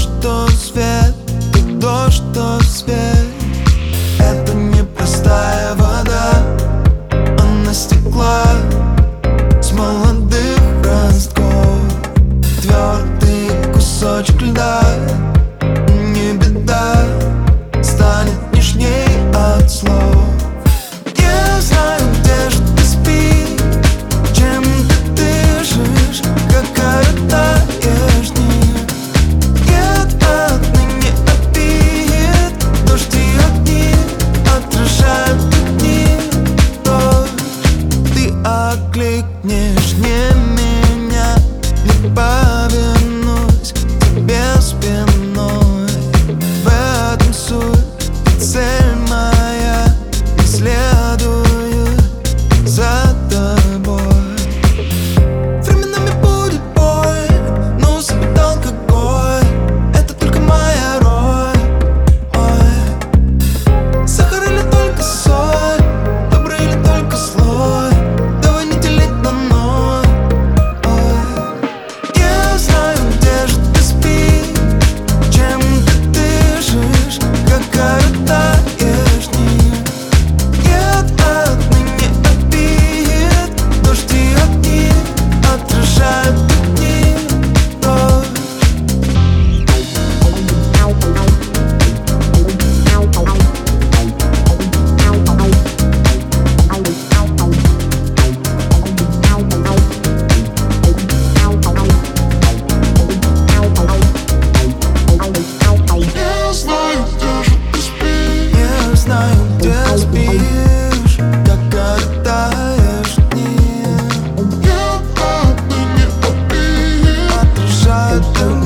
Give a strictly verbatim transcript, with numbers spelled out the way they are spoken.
что свет, как дождь, что свет. Это не простая вода, она стекла с молодых ростков. Твердый кусочек льда, не беда, станет нежней от слов. Я знаю, где же ты спишь, чем ты дышишь, как коротаешь дни. Нет, отныне обид, дождь и огни отражают дни. Ты окликнешь не меня, не повернусь к тебе спиной. В этом суть, цель моя, и следую за тобой. Временами будет боль, но усыпит алкоголь. Это только моя роль. Ой. Сахар или только соль, добрый или только злой, давай не делить на ноль. Ой. Я знаю, где же ты спишь, чем ты дышишь, как коротаешь дни. Нет, отныне обид, дождь и огни отражают дни. Дождь. Я знаю, где же ты спишь, я знаю, где спишь, как коротаешь дни. Я отныне обид, отражает